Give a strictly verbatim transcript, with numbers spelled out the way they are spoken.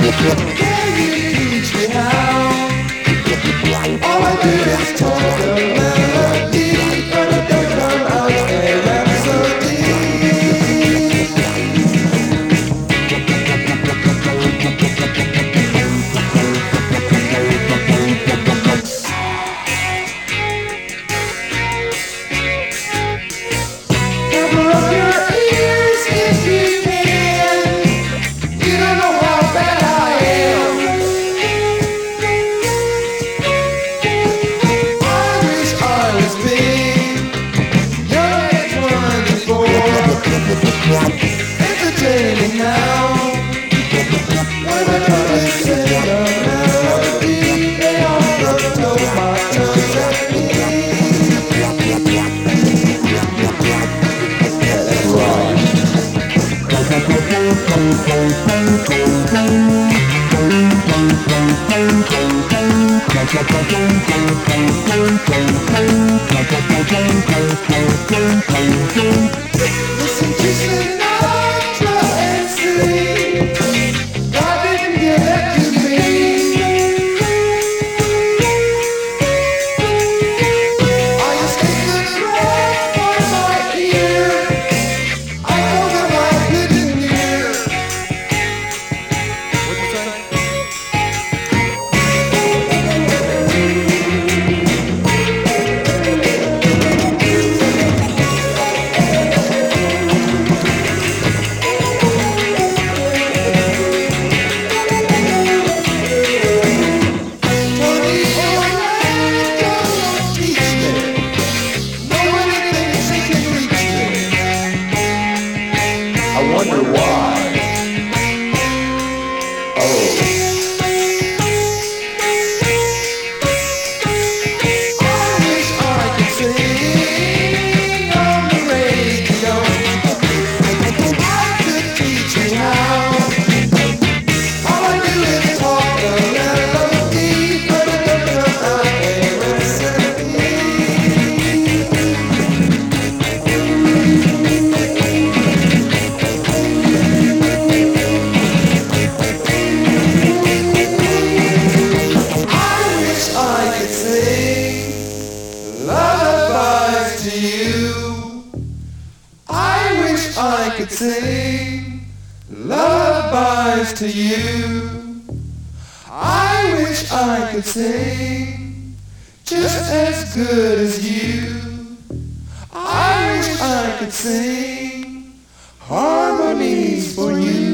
Can you teach me how? All I do is talk a melody, but it don't come out a rhapsody. Cover up your ears if you can. You don't know how bad I am. I wish I was big, young and twenty-four, entertaining now. When I try to sing a melody, they all just blow my tongue at me. That's right. Listen to Sinatra and sing. God didn't give that to me. I just take the track on my ear. I know them I couldn't hear. What'd you say? Tony Orlando won't teach me. Know anything she can reach me. I wonder why. Oh. I wish I could sing on the radio. I could teach you how. All I do is talk a melody, but it don't come out a recipe. I wish I could sing lullabies to you. I wish I could sing lullabies to you. I wish I could sing just as good as you. I wish I could sing harmonies for you.